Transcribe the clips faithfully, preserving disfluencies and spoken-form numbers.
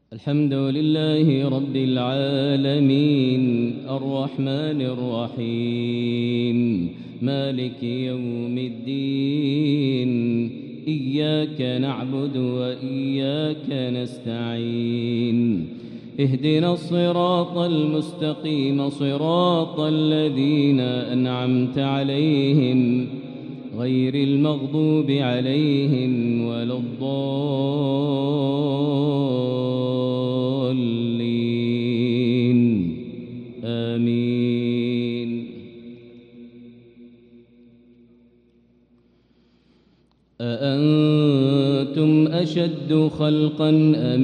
الحمد لله رب العالمين الرحمن الرحيم مالك يوم الدين إياك نعبد وإياك نستعين اهدنا الصراط المستقيم صراط الذين أنعمت عليهم غير المغضوب عليهم ولا الضالين آمين. أأنتم أشد خلقا أم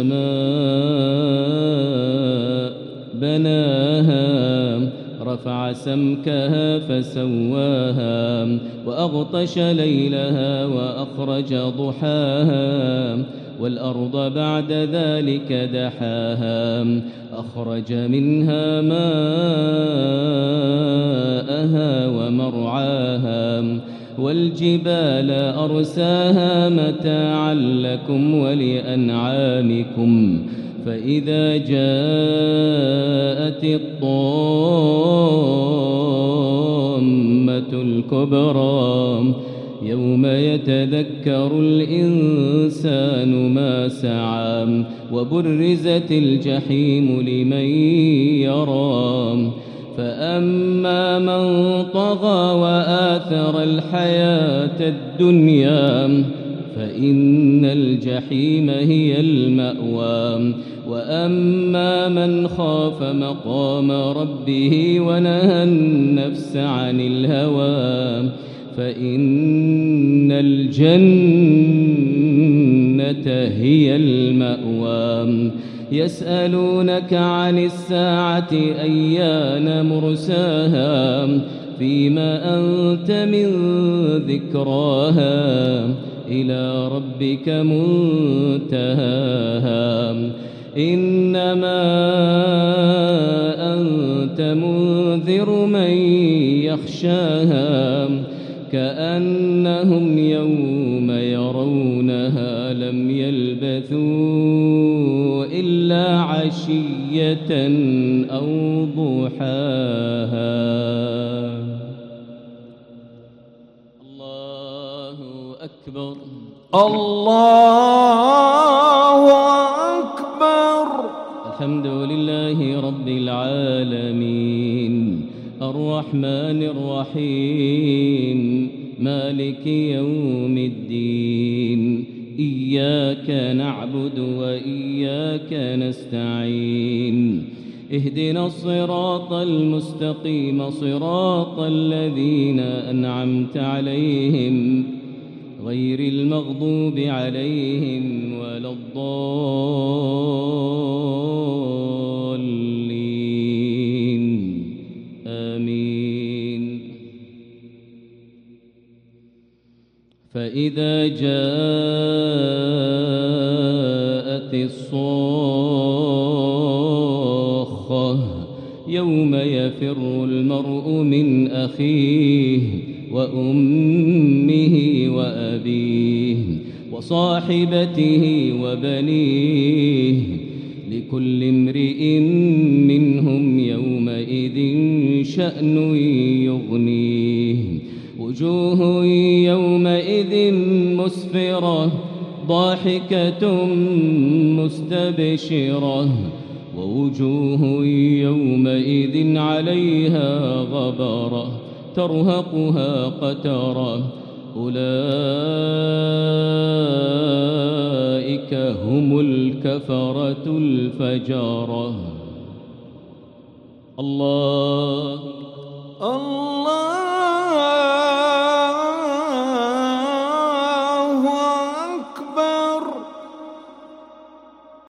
السماء بناها رفع سمكها فسواها وأغطش ليلها وأخرج ضحاها والأرض بعد ذلك دحاها أخرج منها ماءها ومرعاها والجبال أرساها متاعا لكم ولأنعامكم فإذا جاءت الطامة الكبرى يوم يتذكر الإنسان ما سعى وبرزت الجحيم لمن يرى فأما من طغى وآثر الحياة الدنيا فإن الجحيم هي المأوى وأما من خاف مقام ربه ونهى النفس عن الهوى فإن الجنة هي المأوى. يسألونك عن الساعة أيان مرساها فيما أنت من ذكراها إلى ربك منتهاها إنما أنت منذر من يخشاها كأنهم يوم يرونها لم يلبثوا إلا عشية أو ضحاها. الله أكبر الله أكبر. الحمد لله رب العالمين الرحمن الرحيم مالك يوم الدين إياك نعبد وإياك نستعين اهدنا الصراط المستقيم صراط الذين أنعمت عليهم غير المغضوب عليهم ولا الضالين آمين. فإذا جاءت الصاخة يوم يفر المرء من أخيه وأمه وأبيه وصاحبته وبنيه لكل امرئ منهم يومئذ شأن يغنيه وجوه يومئذ مسفرة ضاحكة مستبشرة ووجوه يومئذ عليها غبرة ترهقها قترة أولئك هم الكفرة الفجرة. الله الله